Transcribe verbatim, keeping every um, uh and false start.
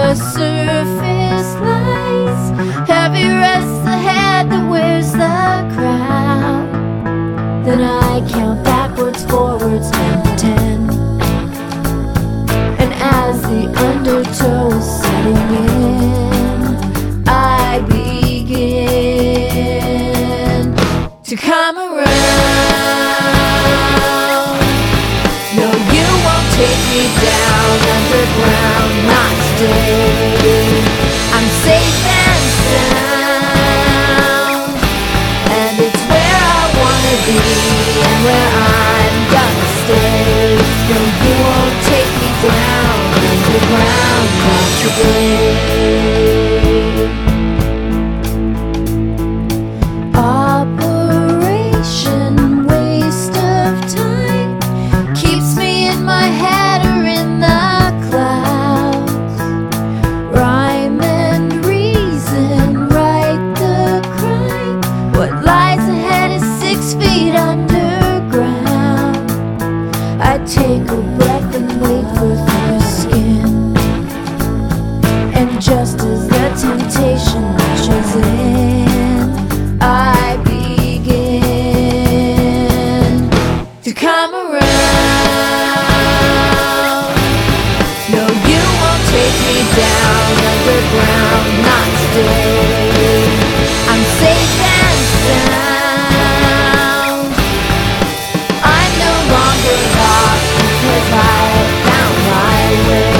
The surface lies, heavy rests the head that wears the crown. Then I count backwards, forwards, and pretend. And as the undertow is setting in, I begin to come around. No, you won't take me down underground, not today. I'm safe and sound, and it's where I wanna be and where I'm gonna stay. No, you won't take me down underground, not today. Operation waste of time keeps me in my head or in the clouds. Rhyme and reason, write the crime. What lies ahead is six feet underground. I take a breath and wait for thicker skin. And just as the temptation rushes in, I begin to come around. No, you won't take me down underground, not today. I'm safe and sound. I'm no longer lost because I have found my way.